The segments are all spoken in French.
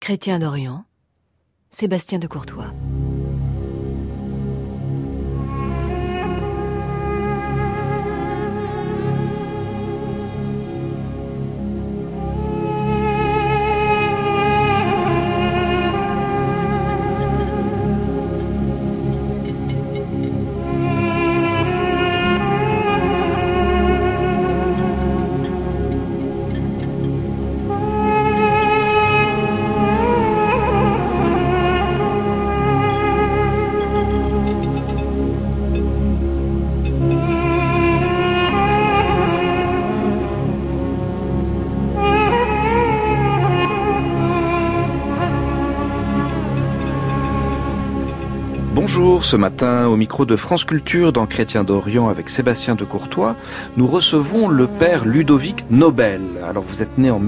Chrétien d'Orient, Sébastien de Courtois. Bonjour, ce matin au micro de France Culture dans Chrétien d'Orient avec Sébastien de Courtois, nous recevons le père Ludovic Nobel. Alors vous êtes né en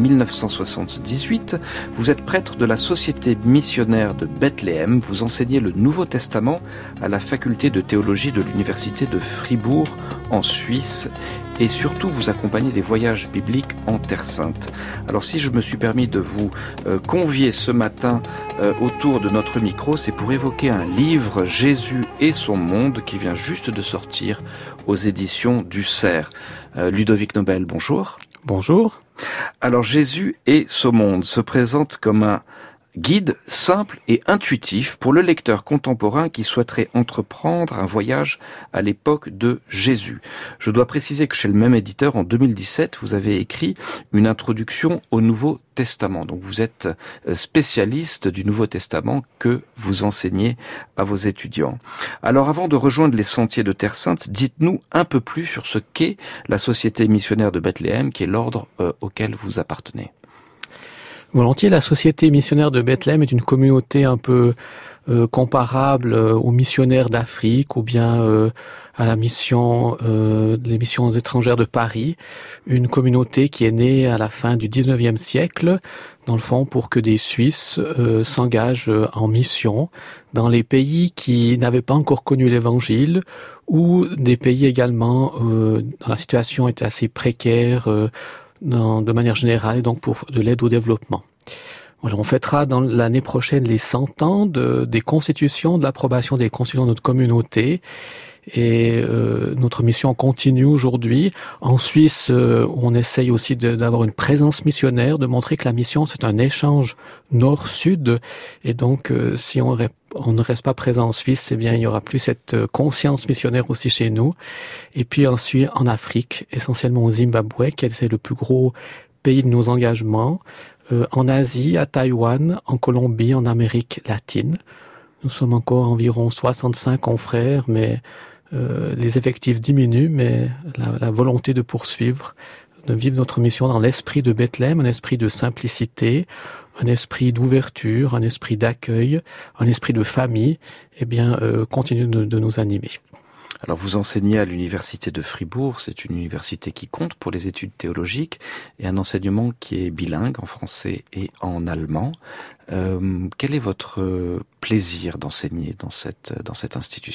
1978, vous êtes prêtre de la Société missionnaire de Bethléem, vous enseignez le Nouveau Testament à la faculté de théologie de l'université de Fribourg en Suisse. Et surtout, vous accompagnez des voyages bibliques en Terre Sainte. Alors si je me suis permis de vous convier ce matin autour de notre micro, c'est pour évoquer un livre, Jésus et son monde, qui vient juste de sortir aux éditions du Cerf. Ludovic Nobel, bonjour. Bonjour. Alors Jésus et son monde se présente comme un guide simple et intuitif pour le lecteur contemporain qui souhaiterait entreprendre un voyage à l'époque de Jésus. Je dois préciser que chez le même éditeur, en 2017, vous avez écrit une introduction au Nouveau Testament. Donc vous êtes spécialiste du Nouveau Testament que vous enseignez à vos étudiants. Alors avant de rejoindre les sentiers de Terre Sainte, dites-nous un peu plus sur ce qu'est la Société missionnaire de Bethléem, qui est l'ordre auquel vous appartenez. Volontiers, la Société missionnaire de Bethléem est une communauté un peu comparable aux missionnaires d'Afrique ou bien à la mission, les missions étrangères de Paris. Une communauté qui est née à la fin du 19e siècle, dans le fond, pour que des Suisses s'engagent en mission dans les pays qui n'avaient pas encore connu l'Évangile ou des pays également dont la situation était assez précaire, de manière générale, et donc pour de l'aide au développement. Voilà, on fêtera dans l'année prochaine les 100 ans des constitutions, de l'approbation des constitutions de notre communauté. Et notre mission continue aujourd'hui. En Suisse, on essaye aussi d'avoir une présence missionnaire, de montrer que la mission, c'est un échange nord-sud. Et donc, si on ne reste pas présent en Suisse, eh bien, il y aura plus cette conscience missionnaire aussi chez nous. Et puis ensuite, en Afrique, essentiellement au Zimbabwe, qui est le plus gros pays de nos engagements, en Asie, à Taïwan, en Colombie, en Amérique latine. Nous sommes encore environ 65 confrères, mais les effectifs diminuent, mais la volonté de poursuivre, de vivre notre mission dans l'esprit de Bethléem, un esprit de simplicité, un esprit d'ouverture, un esprit d'accueil, un esprit de famille, eh bien, continue de nous animer. Alors vous enseignez à l'université de Fribourg, c'est une université qui compte pour les études théologiques et un enseignement qui est bilingue en français et en allemand. Quel est votre plaisir d'enseigner dans cette institution ?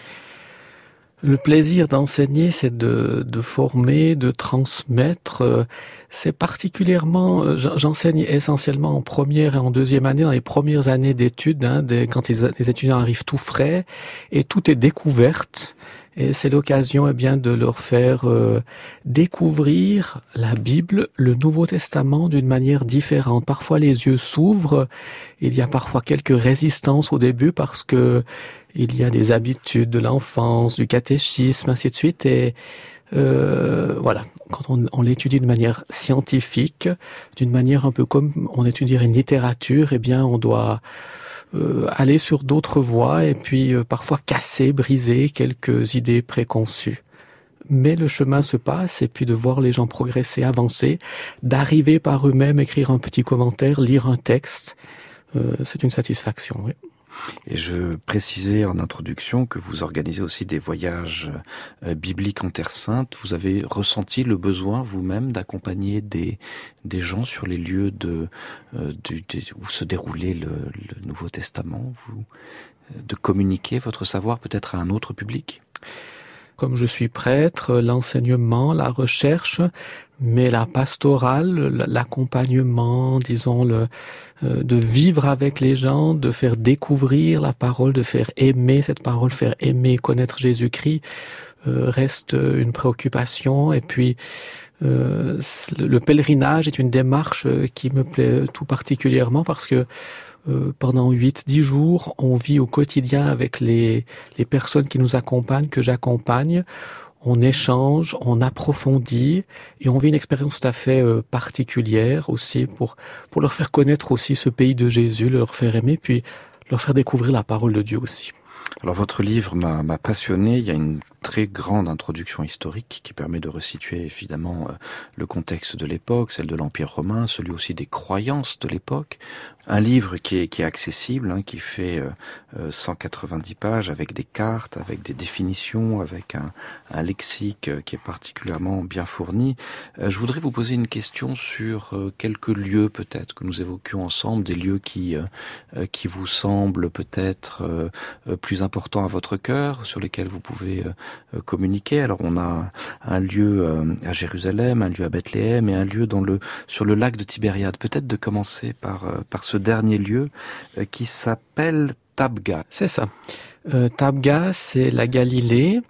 Le plaisir d'enseigner, c'est de former, de transmettre. C'est particulièrement, j'enseigne essentiellement en première et en deuxième année, dans les premières années d'études, quand les étudiants arrivent tout frais et tout est découverte. Et c'est l'occasion, eh bien, de leur faire découvrir la Bible, le Nouveau Testament d'une manière différente. Parfois, les yeux s'ouvrent. Il y a parfois quelques résistances au début parce que il y a des habitudes de l'enfance, du catéchisme, ainsi de suite. Et voilà, quand on l'étudie de manière scientifique, d'une manière un peu comme on étudierait une littérature, eh bien, on doit aller sur d'autres voies et puis parfois casser, briser quelques idées préconçues. Mais le chemin se passe et puis de voir les gens progresser, avancer, d'arriver par eux-mêmes, écrire un petit commentaire, lire un texte, c'est une satisfaction, oui. Et je précisais en introduction que vous organisez aussi des voyages bibliques en Terre Sainte. Vous avez ressenti le besoin vous-même d'accompagner des gens sur les lieux où se déroulait le Nouveau Testament, de communiquer votre savoir peut-être à un autre public ? comme je suis prêtre, l'enseignement, la recherche, mais la pastorale, l'accompagnement, disons, de vivre avec les gens, de faire découvrir la parole, de faire aimer cette parole, faire aimer, connaître Jésus-Christ, reste une préoccupation. Et puis, le pèlerinage est une démarche qui me plaît tout particulièrement parce que pendant 8-10 jours, on vit au quotidien avec les personnes qui nous accompagnent, que j'accompagne. On échange, on approfondit et on vit une expérience tout à fait particulière aussi pour leur faire connaître aussi ce pays de Jésus, leur faire aimer, puis leur faire découvrir la parole de Dieu aussi. Alors votre livre m'a passionné, il y a une très grande introduction historique qui permet de resituer évidemment le contexte de l'époque, celle de l'Empire romain, celui aussi des croyances de l'époque. Un livre qui est accessible, qui fait 190 pages avec des cartes, avec des définitions, avec un lexique qui est particulièrement bien fourni. Je voudrais vous poser une question sur quelques lieux peut-être que nous évoquions ensemble, des lieux qui vous semblent peut-être plus importants à votre cœur, sur lesquels vous pouvez communiquer. Alors on a un lieu à Jérusalem, un lieu à Bethléem et un lieu sur le lac de Tibériade. Peut-être de commencer par ce dernier lieu qui s'appelle Tabga. C'est ça. Tabga, c'est la Galilée.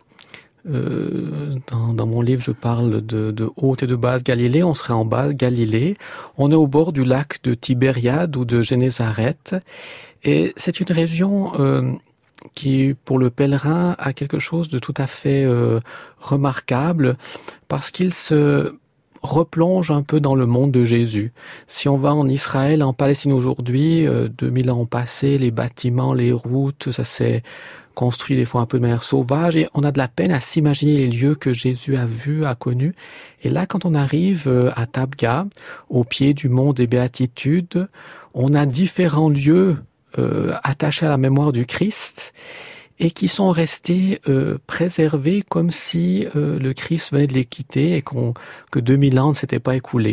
Dans mon livre, je parle de haute et de basse Galilée. On serait en basse Galilée. On est au bord du lac de Tibériade ou de Génézareth. Et c'est une région qui, pour le pèlerin, a quelque chose de tout à fait remarquable parce qu'il se replonge un peu dans le monde de Jésus. Si on va en Israël, en Palestine aujourd'hui, 2000 ans passés, les bâtiments, les routes, ça s'est construit des fois un peu de manière sauvage et on a de la peine à s'imaginer les lieux que Jésus a vus, a connus. Et là, quand on arrive à Tabga, au pied du mont des Béatitudes, on a différents lieux attachés à la mémoire du Christ et qui sont restés préservés comme si le Christ venait de les quitter et que 2000 ans ne s'étaient pas écoulés.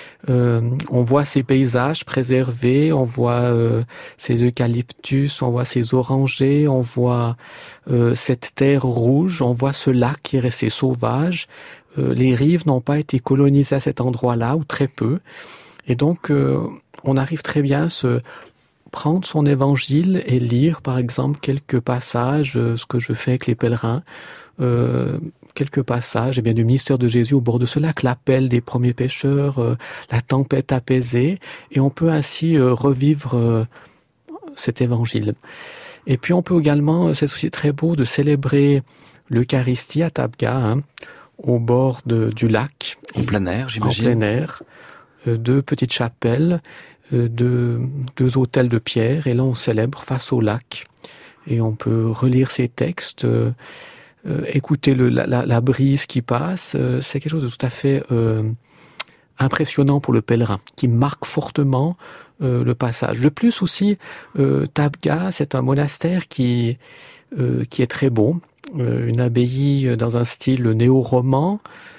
On voit ces paysages préservés, on voit ces eucalyptus, on voit ces orangers, on voit cette terre rouge, on voit ce lac qui est resté sauvage. Les rives n'ont pas été colonisées à cet endroit-là, ou très peu. Et donc, on arrive très bien à prendre son évangile et lire, par exemple, quelques passages, ce que je fais avec les pèlerins, quelques passages du mystère de Jésus au bord de ce lac, l'appel des premiers pécheurs, la tempête apaisée, et on peut ainsi revivre cet évangile. Et puis on peut également, c'est aussi très beau de célébrer l'Eucharistie à Tabga, au bord du lac. En plein air, j'imagine. En plein air, 2 petites chapelles, 2 autels de pierre, et là on célèbre face au lac. Et on peut relire ces textes, écouter la brise qui passe. C'est quelque chose de tout à fait impressionnant pour le pèlerin, qui marque fortement le passage. De plus aussi, Tabga, c'est un monastère qui est très beau, une abbaye dans un style néo-roman,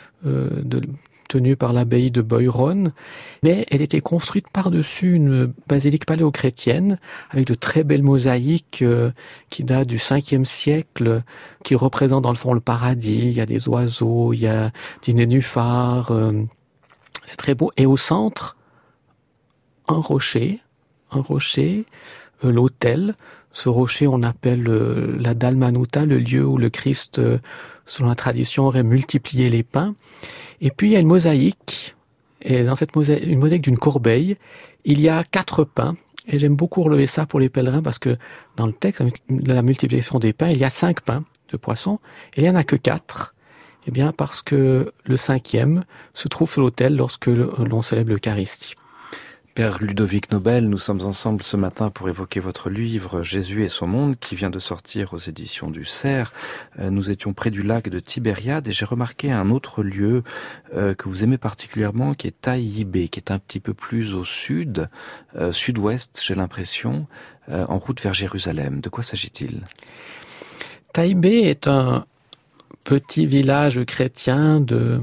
tenue par l'abbaye de Boiron, mais elle était construite par-dessus une basilique paléochrétienne avec de très belles mosaïques qui datent du 5e siècle, qui représentent dans le fond le paradis. Il y a des oiseaux, il y a des nénuphars, c'est très beau. Et au centre, un rocher, l'autel. Ce rocher, on appelle la Dalmanuta, le lieu où le Christ, selon la tradition, aurait multiplié les pains. Et puis il y a une mosaïque, et dans cette mosaïque, une mosaïque d'une corbeille, il y a 4 pains. Et j'aime beaucoup relever ça pour les pèlerins parce que dans le texte de la multiplication des pains, il y a 5 pains de poisson, et il n'y en a que 4. Eh bien parce que le 5e se trouve sur l'autel lorsque l'on célèbre l'Eucharistie. Père Ludovic Nobel, nous sommes ensemble ce matin pour évoquer votre livre « Jésus et son monde » qui vient de sortir aux éditions du Cerf. Nous étions près du lac de Tibériade et j'ai remarqué un autre lieu que vous aimez particulièrement qui est Taïbé, qui est un petit peu plus au sud, sud-ouest j'ai l'impression, en route vers Jérusalem. De quoi s'agit-il ? Taïbé est un petit village chrétien de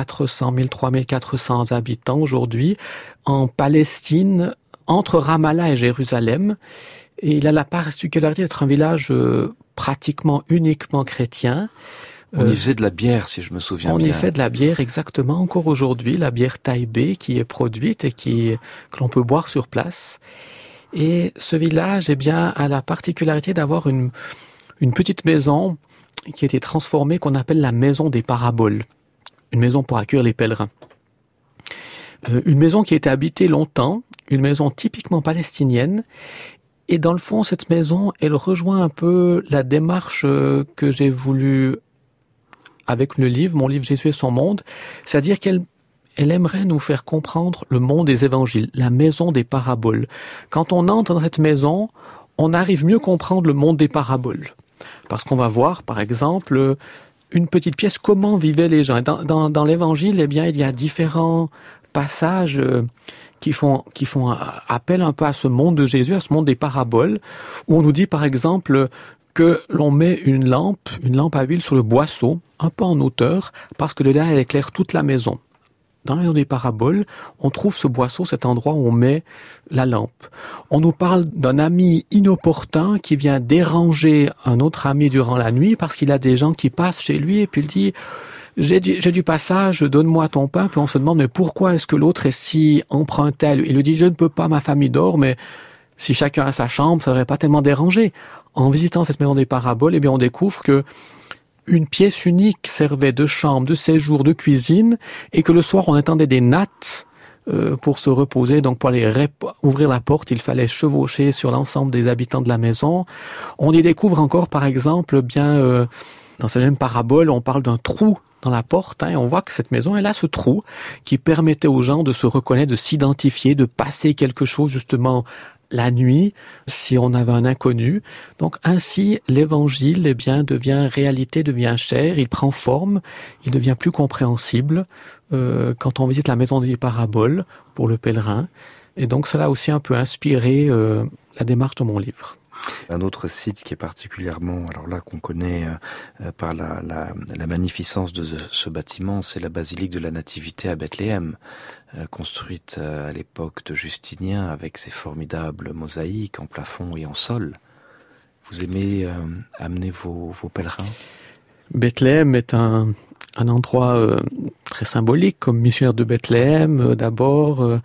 1400 habitants aujourd'hui, en Palestine, entre Ramallah et Jérusalem. Et il a la particularité d'être un village pratiquement uniquement chrétien. On y faisait de la bière, si je me souviens bien. On y fait de la bière, exactement. Encore aujourd'hui, la bière Taïbé qui est produite et que l'on peut boire sur place. Et ce village, a la particularité d'avoir une petite maison qui a été transformée, qu'on appelle la maison des paraboles. Une maison pour accueillir les pèlerins. Une maison qui a été habitée longtemps, une maison typiquement palestinienne. Et dans le fond, cette maison, elle rejoint un peu la démarche que j'ai voulu avec mon livre Jésus et son monde, c'est-à-dire qu'elle aimerait nous faire comprendre le monde des évangiles, la maison des paraboles. Quand on entre dans cette maison, on arrive mieux à comprendre le monde des paraboles. Parce qu'on va voir, par exemple, une petite pièce, comment vivaient les gens. Dans l'évangile, il y a différents passages qui font appel un peu à ce monde de Jésus, à ce monde des paraboles, où on nous dit, par exemple, que l'on met une lampe à huile sur le boisseau, un peu en hauteur, parce que de là, elle éclaire toute la maison. Dans la maison des paraboles, on trouve ce boisseau, cet endroit où on met la lampe. On nous parle d'un ami inopportun qui vient déranger un autre ami durant la nuit parce qu'il a des gens qui passent chez lui et puis il dit « J'ai du passage, donne-moi ton pain ». Puis on se demande « Mais pourquoi est-ce que l'autre est si emprunté ?» Il lui dit « Je ne peux pas, ma famille dort, mais si chacun a sa chambre, ça ne devrait pas tellement déranger ». En visitant cette maison des paraboles, on découvre que une pièce unique servait de chambre, de séjour, de cuisine, et que le soir on attendait des nattes pour se reposer. Donc pour aller ouvrir la porte, il fallait chevaucher sur l'ensemble des habitants de la maison. On y découvre encore, par exemple, dans cette même parabole, on parle d'un trou dans la porte, et on voit que cette maison, elle a ce trou qui permettait aux gens de se reconnaître, de s'identifier, de passer quelque chose justement la nuit, si on avait un inconnu. Donc ainsi, l'évangile devient réalité, devient chair, il prend forme, il devient plus compréhensible quand on visite la maison des paraboles pour le pèlerin. Et donc cela a aussi un peu inspiré la démarche de mon livre. Un autre site qui est particulièrement, alors là qu'on connaît par la magnificence de ce bâtiment, c'est la basilique de la Nativité à Bethléem, construite à l'époque de Justinien avec ses formidables mosaïques en plafond et en sol. Vous aimez amener vos pèlerins ? Bethléem est un endroit très symbolique. Comme missionnaire de Bethléem, d'abord,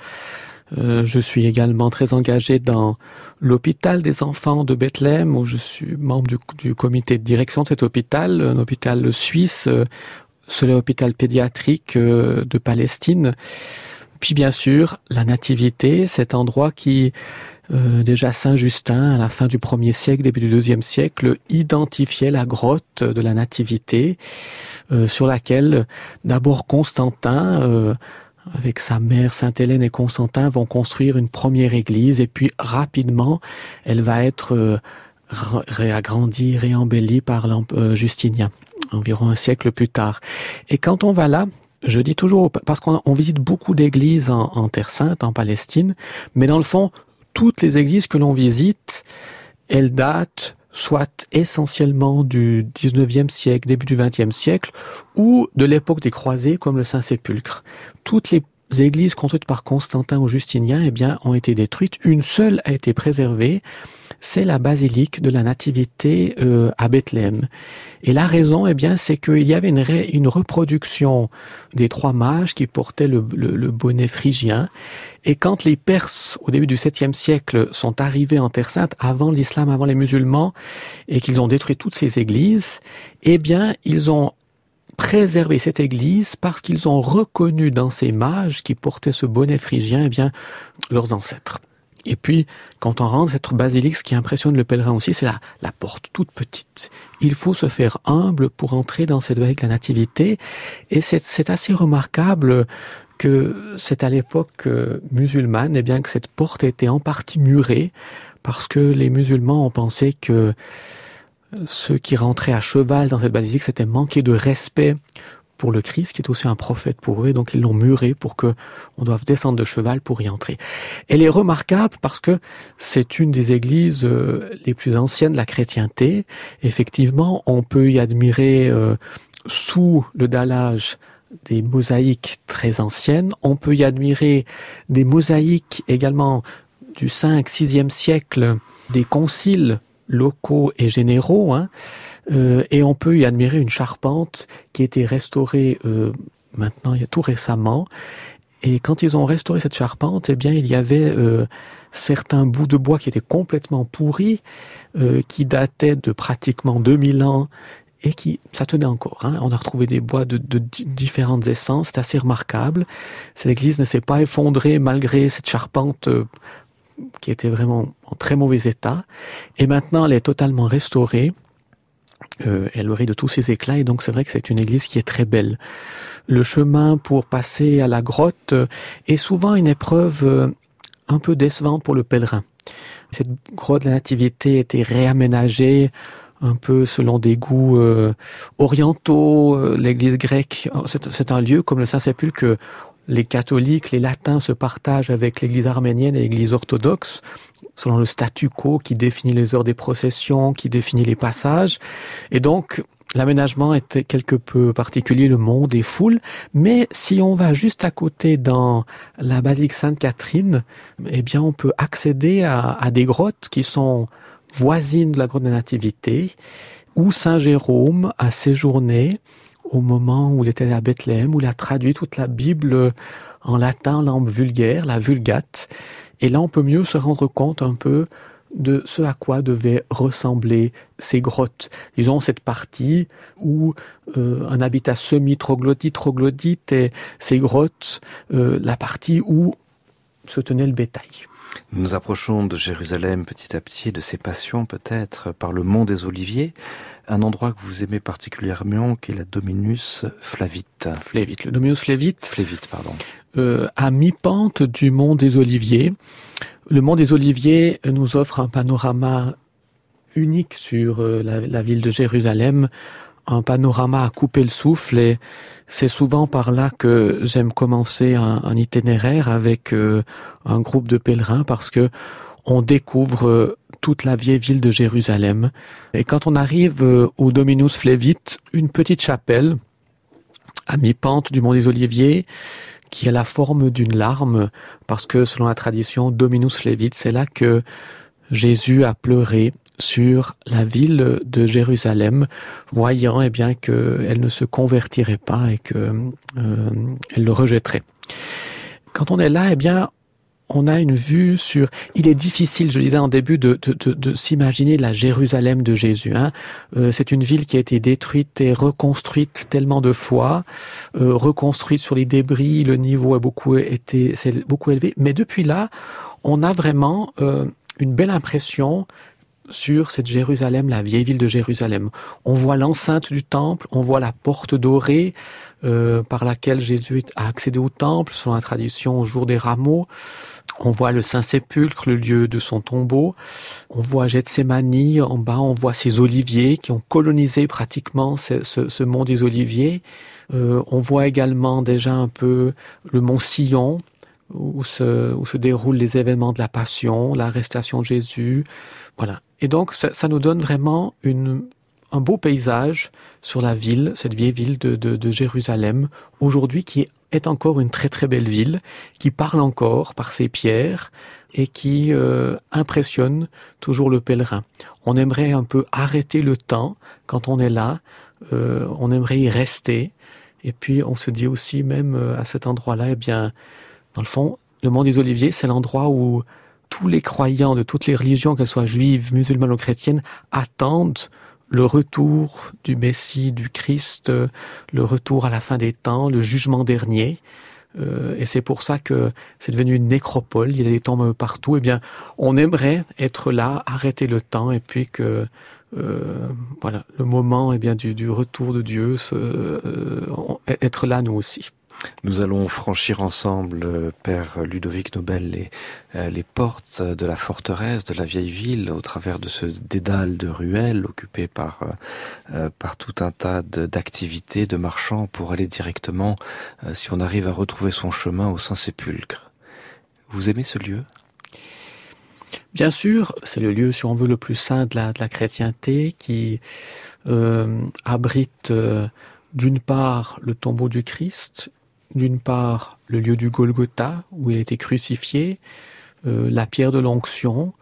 je suis également très engagé dans l'hôpital des enfants de Bethléem, où je suis membre du comité de direction de cet hôpital, un hôpital suisse, c'est l'hôpital pédiatrique de Palestine. Puis bien sûr, la Nativité, cet endroit qui, déjà Saint-Justin, à la fin du 1er siècle, début du 2e siècle, identifiait la grotte de la Nativité, sur laquelle d'abord Constantin, avec sa mère Sainte-Hélène et Constantin, vont construire une première église, et puis rapidement, elle va être réagrandie, réembellie par Justinien, environ un siècle plus tard. Et quand on va là, je dis toujours, parce qu'on visite beaucoup d'églises en Terre Sainte, en Palestine, mais dans le fond, toutes les églises que l'on visite, elles datent soit essentiellement du 19e siècle, début du 20e siècle, ou de l'époque des croisés comme le Saint-Sépulcre. Toutes les églises construites par Constantin ou Justinien, ont été détruites. Une seule a été préservée, c'est la basilique de la Nativité à Bethléem. Et la raison, c'est qu'il y avait une reproduction des 3 mages qui portaient le bonnet phrygien. Et quand les Perses, au début du 7e siècle, sont arrivés en Terre Sainte, avant l'islam, avant les musulmans, et qu'ils ont détruit toutes ces églises, ils ont préservé cette église parce qu'ils ont reconnu dans ces mages qui portaient ce bonnet phrygien, leurs ancêtres. Et puis, quand on rentre cette basilique, ce qui impressionne le pèlerin aussi, c'est la porte toute petite. Il faut se faire humble pour entrer dans cette basilique de la Nativité. Et c'est assez remarquable que c'est à l'époque musulmane, que cette porte était en partie murée, parce que les musulmans ont pensé que ceux qui rentraient à cheval dans cette basilique, c'était manquer de respect pour le Christ, qui est aussi un prophète pour eux, et donc ils l'ont muré pour que on doive descendre de cheval pour y entrer. Elle est remarquable parce que c'est une des églises les plus anciennes de la chrétienté. Effectivement, on peut y admirer sous le dallage des mosaïques très anciennes. On peut y admirer des mosaïques également du 5-6e siècle, des conciles locaux et généraux, et on peut y admirer une charpente qui a été restaurée maintenant, il y a tout récemment. Et quand ils ont restauré cette charpente, eh bien, il y avait certains bouts de bois qui étaient complètement pourris, qui dataient de pratiquement 2000 ans, et ça tenait encore. On a retrouvé des bois de différentes essences, c'est assez remarquable. Cette église ne s'est pas effondrée malgré cette charpente qui était vraiment en très mauvais état. Et maintenant, elle est totalement restaurée. Elle brille de tous ses éclats, et donc c'est vrai que c'est une église qui est très belle. Le chemin pour passer à la grotte est souvent une épreuve un peu décevante pour le pèlerin. Cette grotte de la Nativité a été réaménagée un peu selon des goûts orientaux. L'église grecque, c'est un lieu comme le Saint-Sépulcre que les catholiques, les latins se partagent avec l'église arménienne et l'église orthodoxe, selon le statu quo qui définit les heures des processions, qui définit les passages. Et donc, l'aménagement était quelque peu particulier, le monde est foule. Mais si on va juste à côté dans la basilique Sainte-Catherine, eh bien, on peut accéder à des grottes qui sont voisines de la grotte de la Nativité, où Saint Jérôme a séjourné au moment où il était à Bethléem, où il a traduit toute la Bible en latin, en langue vulgaire, la Vulgate. Et là, on peut mieux se rendre compte un peu de ce à quoi devaient ressembler ces grottes. Disons, cette partie où un habitat semi-troglodyte, et ces grottes, la partie où se tenait le bétail. Nous nous approchons de Jérusalem petit à petit, de ses passions peut-être, par le mont des Oliviers, un endroit que vous aimez particulièrement, qui est la Dominus Flavite. Le Dominus Flavite. Flavite, pardon. À mi-pente du mont des Oliviers. Le mont des Oliviers nous offre un panorama unique sur la ville de Jérusalem, un panorama à couper le souffle, et c'est souvent par là que j'aime commencer un itinéraire avec un groupe de pèlerins, parce que on découvre toute la vieille ville de Jérusalem. Et quand on arrive au Dominus Flavite, une petite chapelle à mi-pente du mont des Oliviers, qui a la forme d'une larme, parce que selon la tradition, Dominus Flavite, c'est là que Jésus a pleuré sur la ville de Jérusalem, voyant eh bien qu'elle ne se convertirait pas et que elle le rejetterait. Quand on est là, eh bien, on a une vue sur... Il est difficile, je disais en début, de s'imaginer la Jérusalem de Jésus. C'est une ville qui a été détruite et reconstruite tellement de fois, reconstruite sur les débris, le niveau s'est beaucoup élevé. Mais depuis là, on a vraiment une belle impression sur cette Jérusalem, la vieille ville de Jérusalem. On voit l'enceinte du temple, on voit la porte dorée par laquelle Jésus a accédé au temple, selon la tradition, au jour des rameaux. On voit le Saint-Sépulcre, le lieu de son tombeau. On voit Gethsémani, en bas, on voit ces oliviers qui ont colonisé pratiquement ce mont des Oliviers. On voit également déjà un peu le mont Sion, où se déroulent les événements de la Passion, l'arrestation de Jésus. Voilà. Et donc, ça nous donne vraiment un beau paysage sur la ville, cette vieille ville de Jérusalem, aujourd'hui, qui est encore une très très belle ville, qui parle encore par ses pierres et qui impressionne toujours le pèlerin. On aimerait un peu arrêter le temps quand on est là, on aimerait y rester, et puis on se dit aussi même à cet endroit-là, eh bien, dans le fond, le mont des Oliviers, c'est l'endroit où tous les croyants de toutes les religions, qu'elles soient juives, musulmanes ou chrétiennes, attendent le retour du Messie, du Christ, le retour à la fin des temps, le jugement dernier. Et c'est pour ça que c'est devenu une nécropole, il y a des tombes partout. Eh bien, on aimerait être là, arrêter le temps, et puis que voilà, le moment du retour de Dieu, être là nous aussi. Nous allons franchir ensemble, Père Ludovic Nobel, les portes de la forteresse, de la vieille ville, au travers de ce dédale de ruelles occupé par tout un tas d'activités, de marchands, pour aller directement, si on arrive à retrouver son chemin, au Saint-Sépulcre. Vous aimez ce lieu ? Bien sûr, c'est le lieu, si on veut, le plus saint de la chrétienté, qui abrite d'une part le tombeau du Christ, d'une part le lieu du Golgotha, où il a été crucifié, la pierre de l'onction,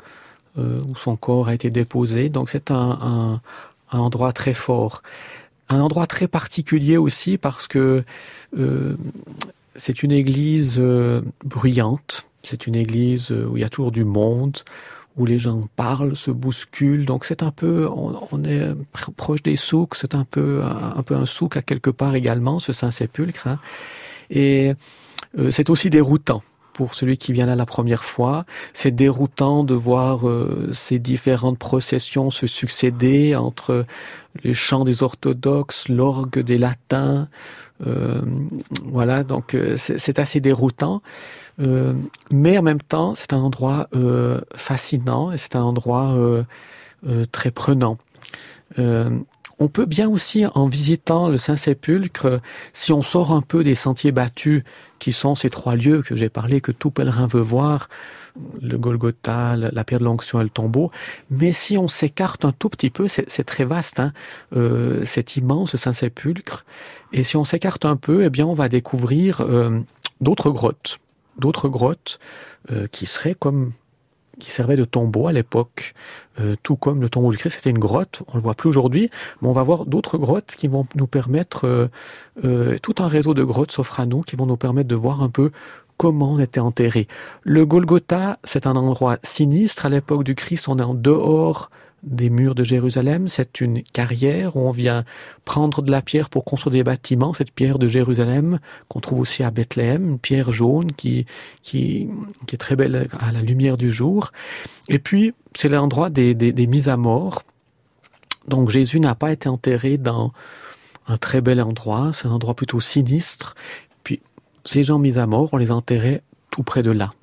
où son corps a été déposé. Donc c'est un endroit très fort. Un endroit très particulier aussi parce que c'est une église bruyante. C'est une église où il y a toujours du monde, où les gens parlent, se bousculent. Donc c'est un peu, on est proche des souks, c'est un peu un souk à quelque part également, ce Saint-Sépulcre. Hein. Et c'est aussi déroutant. Pour celui qui vient là la première fois, c'est déroutant de voir ces différentes processions se succéder entre les chants des orthodoxes, l'orgue des latins. Voilà, donc c'est assez déroutant. Mais en même temps, c'est un endroit fascinant et c'est un endroit très prenant. On peut bien aussi, en visitant le Saint-Sépulcre, si on sort un peu des sentiers battus, qui sont ces 3 lieux que j'ai parlé, que tout pèlerin veut voir, le Golgotha, la pierre de l'onction et le tombeau, mais si on s'écarte un tout petit peu, c'est très vaste, hein, c'est immense, le Saint-Sépulcre, et si on s'écarte un peu, eh bien, on va découvrir d'autres grottes qui servaient de tombeau à l'époque, tout comme le tombeau du Christ, c'était une grotte, on le voit plus aujourd'hui, mais on va voir d'autres grottes qui vont nous permettre, tout un réseau de grottes s'offre à nous, qui vont nous permettre de voir un peu comment on était enterré. Le Golgotha, c'est un endroit sinistre, à l'époque du Christ, on est en dehors des murs de Jérusalem, c'est une carrière où on vient prendre de la pierre pour construire des bâtiments, cette pierre de Jérusalem qu'on trouve aussi à Bethléem, une pierre jaune qui est très belle à la lumière du jour. Et puis, c'est l'endroit des mises à mort. Donc Jésus n'a pas été enterré dans un très bel endroit, c'est un endroit plutôt sinistre. Puis, ces gens mis à mort, on les enterrait tout près de là.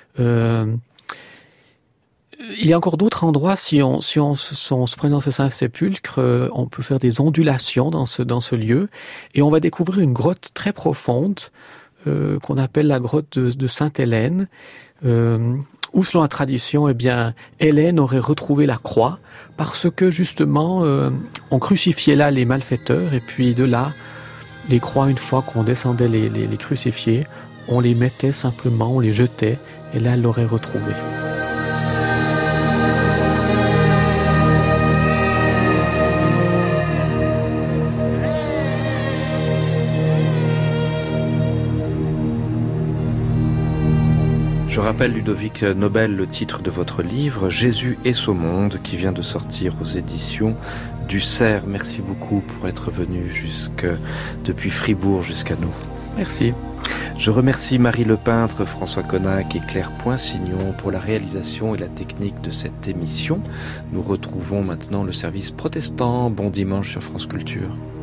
Il y a encore d'autres endroits, si on se prend dans ce Saint-Sépulcre, on peut faire des ondulations dans ce lieu, et on va découvrir une grotte très profonde, qu'on appelle la grotte de Sainte-Hélène, où selon la tradition, eh bien, Hélène aurait retrouvé la croix, parce que justement, on crucifiait là les malfaiteurs, et puis de là, les croix, une fois qu'on descendait les crucifiés, on les mettait simplement, on les jetait, et là, elle l'aurait retrouvé. Je rappelle, Ludovic Nobel, le titre de votre livre, Jésus et ce monde, qui vient de sortir aux éditions du Cerf. Merci beaucoup pour être venu depuis Fribourg jusqu'à nous. Merci. Je remercie Marie Lepeintre, François Connac et Claire Poinsignon pour la réalisation et la technique de cette émission. Nous retrouvons maintenant le service protestant. Bon dimanche sur France Culture.